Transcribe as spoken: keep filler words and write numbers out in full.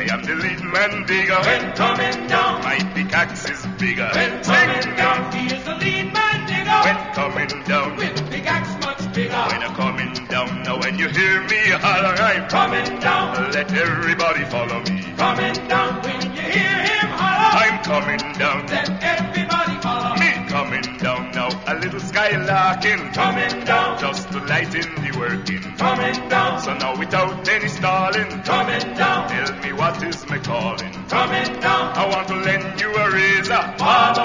I am the lead man digger. When coming down, My pickaxe is bigger. when coming down, he is the lead man digger. When coming down, With pickaxe much bigger. when I'm coming down, now when you hear me holler, I'm Coming down, let everybody follow me. coming down. When you hear him holler, I'm coming down, let everybody follow. me coming down now. A little skylarking, Coming down, just to lighten the working. coming down, So now without any stalling, coming down, tell me what is my calling. coming down. I want to lend you a razor. Follow